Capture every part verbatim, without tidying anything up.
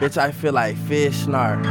Bitch, I feel like fish snark.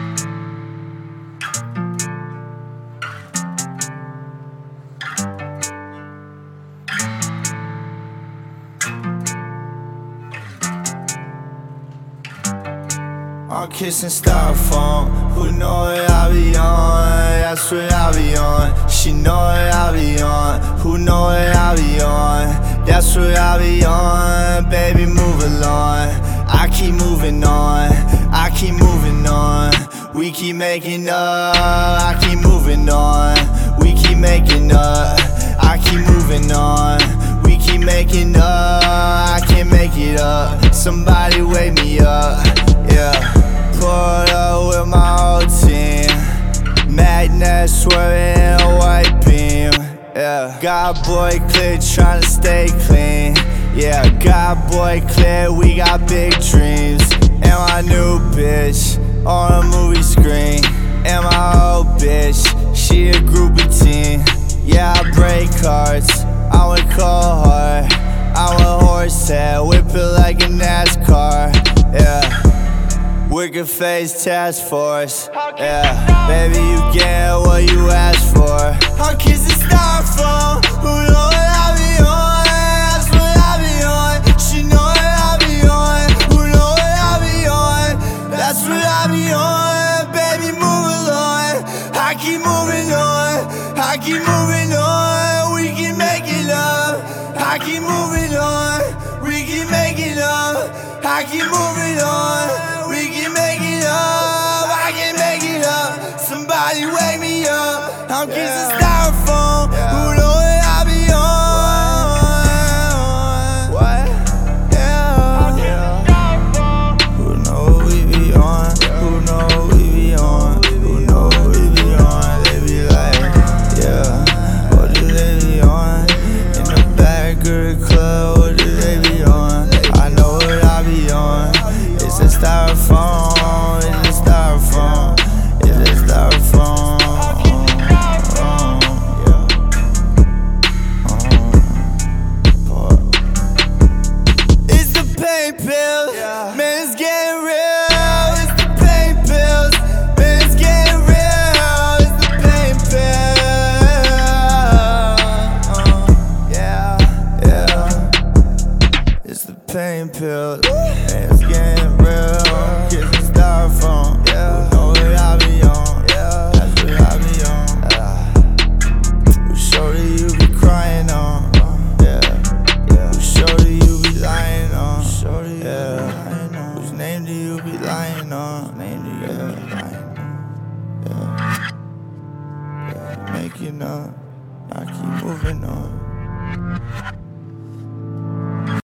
I'm kissing styrofoam. Who know what I be on? That's what I be on. She know what I be on. Who know what I be on? That's what I be on. Baby, move along. I keep moving on. I keep moving on. We keep making up. I keep moving on. We keep making up. I keep moving on. We keep making up. I can't make it up. Somebody wake me up. Yeah. Pulled up with my whole team. Magnet swerving in a white beam. Yeah. God boy clear, tryna stay clean. Yeah, God boy clear, we got big dreams. And my new bitch on a movie screen. And my old bitch, she a groupie teen. Yeah, I break hearts, I'm a cold heart. I'm a horse head, whip it like a NASCAR. Yeah. Wicked face task force, yeah. Baby, you get what you asked for. I'm kissing styrofoam. Who know what I be on? That's what I be on. She know what I be on. Who know what I be on? That's what I be on. Baby, move along. I keep moving on. I keep moving on. We keep making up. I keep moving on. We keep making up. I keep moving on. We can make it up, I can make it up. Somebody wake me up. I'm kissing styrofoam. Who know what I be on? What? Yeah. Yeah. Who know what we be on? Who know what we be on? Who know what we be on? They be like, yeah. What do they be on? In the back of the club, what do they be on? I know what I be on. It's a styrofoam, it's a styrofoam, it's a styrofoam. It's the pain pills, man, it's getting real. It's the pain pills, man, it's getting real. It's the pain pills, yeah, yeah. It's the pain pills, man, it's getting real. Kissing styrofoam, yeah. Who know what I be on? Yeah, that's what I be on. Yeah. Whose shoulder you be crying on? Yeah, yeah. Whose shoulder you be lying on? Yeah. Whose name do you be lying on? Name do you be lying on? Yeah. Yeah. Making up, I keep moving on.